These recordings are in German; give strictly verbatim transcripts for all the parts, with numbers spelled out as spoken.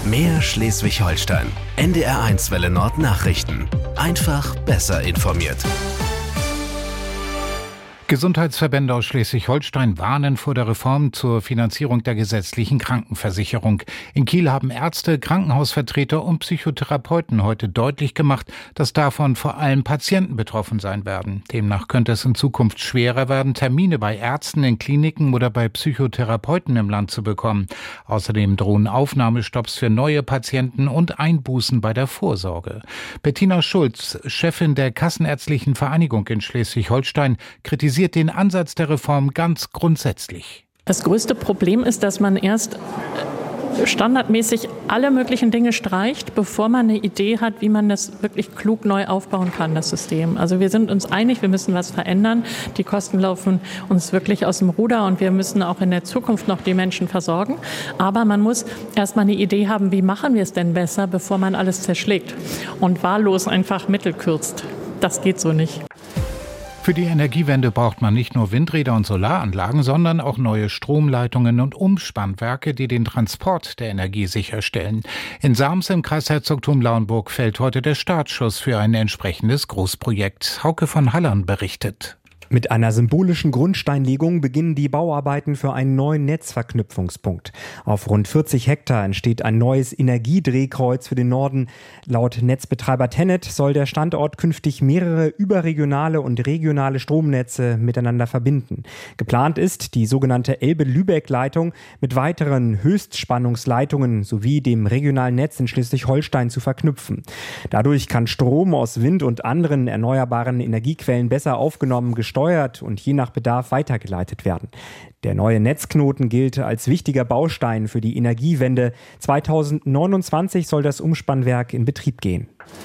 Mehr Schleswig-Holstein. N D R eins Welle Nord Nachrichten. Einfach besser informiert. Gesundheitsverbände aus Schleswig-Holstein warnen vor der Reform zur Finanzierung der gesetzlichen Krankenversicherung. In Kiel haben Ärzte, Krankenhausvertreter und Psychotherapeuten heute deutlich gemacht, dass davon vor allem Patienten betroffen sein werden. Demnach könnte es in Zukunft schwerer werden, Termine bei Ärzten, in Kliniken oder bei Psychotherapeuten im Land zu bekommen. Außerdem drohen Aufnahmestopps für neue Patienten und Einbußen bei der Vorsorge. Bettina Schulz, Chefin der Kassenärztlichen Vereinigung in Schleswig-Holstein, kritisiert den Ansatz der Reform ganz grundsätzlich. Das größte Problem ist, dass man erst standardmäßig alle möglichen Dinge streicht, bevor man eine Idee hat, wie man das wirklich klug neu aufbauen kann, das System. Also wir sind uns einig, wir müssen was verändern. Die Kosten laufen uns wirklich aus dem Ruder und wir müssen auch in der Zukunft noch die Menschen versorgen. Aber man muss erst mal eine Idee haben, wie machen wir es denn besser, bevor man alles zerschlägt und wahllos einfach Mittel kürzt. Das geht so nicht. Für die Energiewende braucht man nicht nur Windräder und Solaranlagen, sondern auch neue Stromleitungen und Umspannwerke, die den Transport der Energie sicherstellen. In Sams im Kreis Herzogtum Lauenburg fällt heute der Startschuss für ein entsprechendes Großprojekt. Hauke von Hallern berichtet. Mit einer symbolischen Grundsteinlegung beginnen die Bauarbeiten für einen neuen Netzverknüpfungspunkt. Auf rund vierzig Hektar entsteht ein neues Energiedrehkreuz für den Norden. Laut Netzbetreiber Tennet soll der Standort künftig mehrere überregionale und regionale Stromnetze miteinander verbinden. Geplant ist die sogenannte Elbe-Lübeck-Leitung mit weiteren Höchstspannungsleitungen sowie dem regionalen Netz in Schleswig-Holstein zu verknüpfen. Dadurch kann Strom aus Wind und anderen erneuerbaren Energiequellen besser aufgenommen, gesteuert und je nach Bedarf weitergeleitet werden. Der neue Netzknoten gilt als wichtiger Baustein für die Energiewende. zweitausendneunundzwanzig soll das Umspannwerk in Betrieb gehen.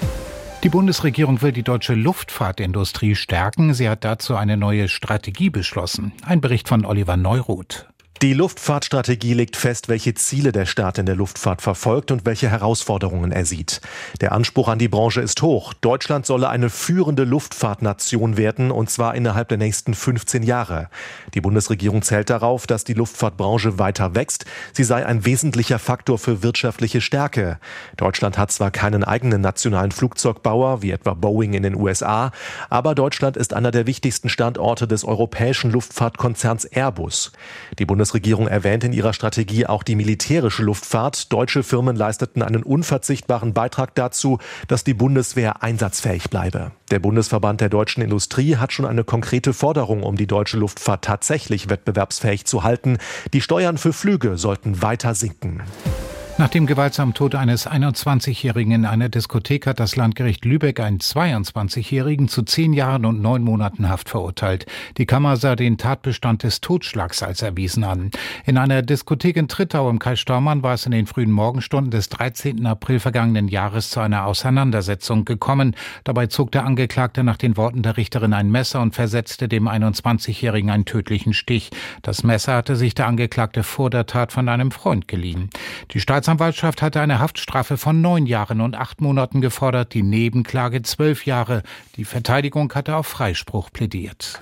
Die Bundesregierung will die deutsche Luftfahrtindustrie stärken. Sie hat dazu eine neue Strategie beschlossen. Ein Bericht von Oliver Neuroth. Die Luftfahrtstrategie legt fest, welche Ziele der Staat in der Luftfahrt verfolgt und welche Herausforderungen er sieht. Der Anspruch an die Branche ist hoch. Deutschland solle eine führende Luftfahrtnation werden, und zwar innerhalb der nächsten fünfzehn Jahre. Die Bundesregierung zählt darauf, dass die Luftfahrtbranche weiter wächst. Sie sei ein wesentlicher Faktor für wirtschaftliche Stärke. Deutschland hat zwar keinen eigenen nationalen Flugzeugbauer, wie etwa Boeing in den U S A, aber Deutschland ist einer der wichtigsten Standorte des europäischen Luftfahrtkonzerns Airbus. Die Bundesregierung Bundesregierung erwähnt in ihrer Strategie auch die militärische Luftfahrt. Deutsche Firmen leisteten einen unverzichtbaren Beitrag dazu, dass die Bundeswehr einsatzfähig bleibe. Der Bundesverband der deutschen Industrie hat schon eine konkrete Forderung, um die deutsche Luftfahrt tatsächlich wettbewerbsfähig zu halten. Die Steuern für Flüge sollten weiter sinken. Nach dem gewaltsamen Tod eines einundzwanzigjährigen in einer Diskothek hat das Landgericht Lübeck einen zweiundzwanzigjährigen zu zehn Jahren und neun Monaten Haft verurteilt. Die Kammer sah den Tatbestand des Totschlags als erwiesen an. In einer Diskothek in Trittau im Kreis Staumann war es in den frühen Morgenstunden des dreizehnten April vergangenen Jahres zu einer Auseinandersetzung gekommen. Dabei zog der Angeklagte nach den Worten der Richterin ein Messer und versetzte dem einundzwanzigjährigen einen tödlichen Stich. Das Messer hatte sich der Angeklagte vor der Tat von einem Freund geliehen. Die Die Staatsanwaltschaft hatte eine Haftstrafe von neun Jahren und acht Monaten gefordert, die Nebenklage zwölf Jahre. Die Verteidigung hatte auf Freispruch plädiert.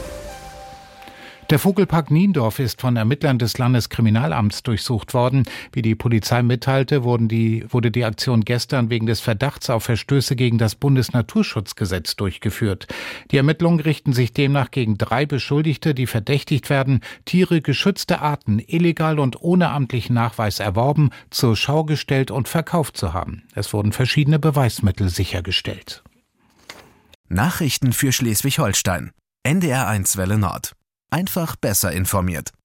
Der Vogelpark Niendorf ist von Ermittlern des Landeskriminalamts durchsucht worden. Wie die Polizei mitteilte, wurden die, wurde die Aktion gestern wegen des Verdachts auf Verstöße gegen das Bundesnaturschutzgesetz durchgeführt. Die Ermittlungen richten sich demnach gegen drei Beschuldigte, die verdächtigt werden, Tiere geschützter Arten illegal und ohne amtlichen Nachweis erworben, zur Schau gestellt und verkauft zu haben. Es wurden verschiedene Beweismittel sichergestellt. Nachrichten für Schleswig-Holstein. N D R eins Welle Nord. Einfach besser informiert.